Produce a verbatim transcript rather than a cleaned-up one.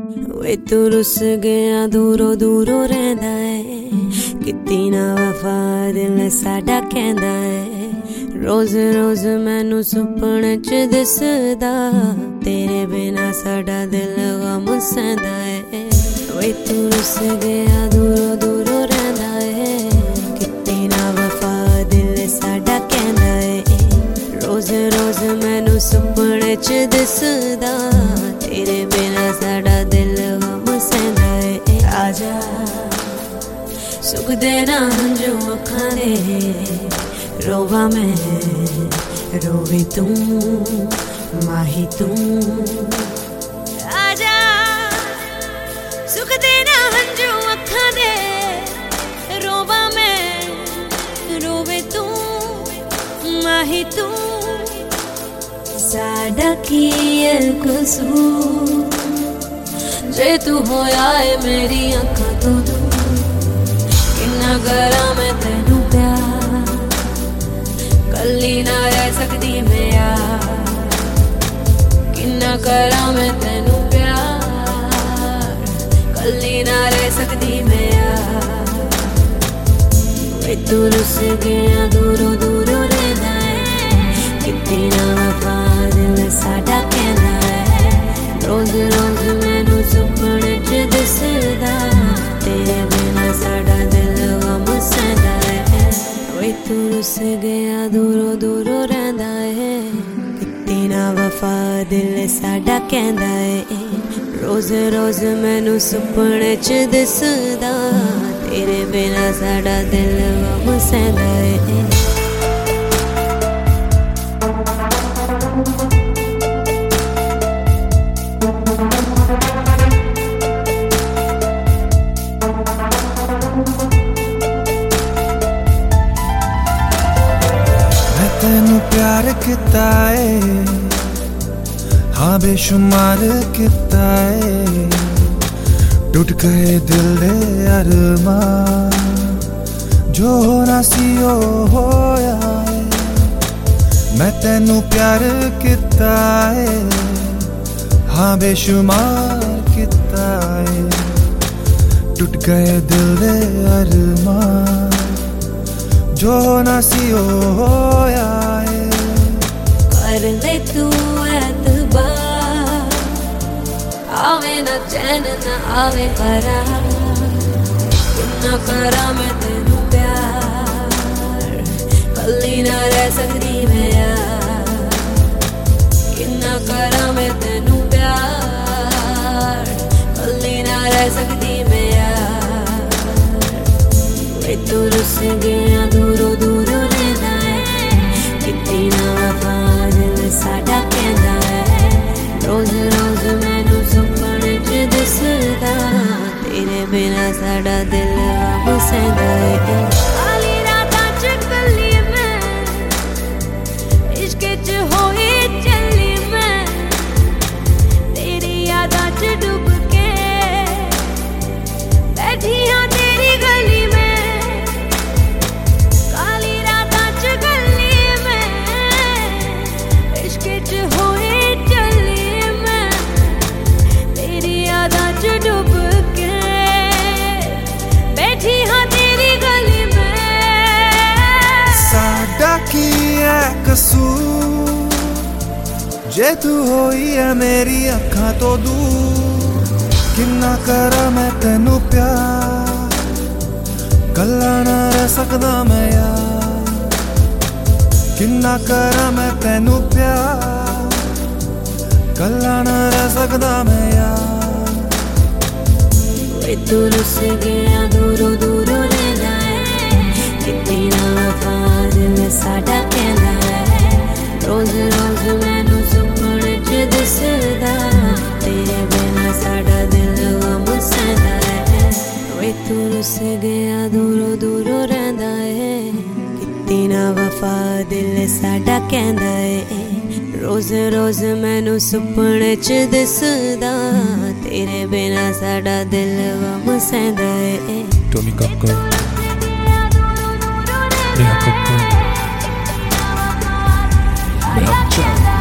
वे तू रुस गया दूरों दूरों रहंदा है, कितनी ना वफा दिल साडा कहंदा है। रोज रोज मैनू सुपने च दिसदा, तेरे बिना साडा दिल गम सैंदा है। वे तू रुस गया दूरों दूरों रहंदा है, कितनी ना वफा दिल साडा कहंदा है। रोज रोज मैनू सुपने च दिसदा, तेरे बिना साडा दिल गम सैंदा है। आजा सुख देना हंजू अखां दे, रोवा मैं रोवे तू माही तू। आजा सुख देना हंजू अखां दे, रोवा मैं रोवे तू माही तू। साडा की कसूर जे तू होया है मेरी अखां तो दूर। किन्ना करा मैं तेनू प्यार, कल्ली ना रह सकदी मैं यार। किन्ना करा मैं तेनू प्यार, कल्ली ना रह सकदी मैं यार। वे तू रुस गया दूरों दूरों रहंदा है, कितनी ना वफा दिल साडा कहंदा है। रोज रोज मैनू सुपने च दिसदा, तेरे बिना साडा दिल गम सैंदा है। वे तू रुस गया दूरों दूरों रहंदा है, कितनी ना वफा दिल साडा कहंदा है। रोज रोज मैनू सुपने च दिसदा, तेरे बिना साडा दिल गम सैंदा है। तेनू प्यार किता है, हाँ बेशुमार किता है। टूट गए दिल दे अरमान, जो होना सी ओ होया है। मैं तेनू प्यार किता है, हाँ बेशुमार किता है। टूट गए दिल दे अरमान, जो होना सी ओ होया है। कर ले तू एतबार, आवे न चैन न आवे करार। किन्ना करा मैं तेनू प्यार, कल्ली ना रह सकदी मैं यार। किन्ना करा मैं तेनू प्यार, कल्ली ना रह सकदी मैं यार। वे तू रुस गया दूरों दूरों रहंदा है, कितनी ना वफा दिल साडा कहंदा है। रोज रोज मैनू सुपने च दिसदा, तेरे बिना साडा दिल गम सैंदा है। काली रातां च कल्ली मैं, इश्क च होई चली मैं। तेरी यादां च डुब के बैठी हां तेरी गली में। डूब के बैठी हाँ तेरी गली में। साडा की है कसूर, जे तू होई है मेरी अखां तो दूर। किन्ना करा मैं तेनू प्यार, कल्ला ना रह सकदा मैं यार। किन्ना करा मैं तेनू प्यार, कल्ला ना रह सकदा मैं यार। वे तू रुस गया दूरों दूरों रहंदा है, कितनी ना वफा दिल साडा कहंदा है। रोज रोज मैनू सुपने च दिसदा, तेरे बिना साडा दिल गम सैंदा है। वे तू रुस गया दूरों दूरों रहंदा है, कितनी ना वफा दिल साडा कहंदा है। रोज रोज मैनू सुपने च दिसदा, तेरे बिना साडा दिल गम सैंदा है। टोनी कक्कर, नेहा कक्कर, नेहा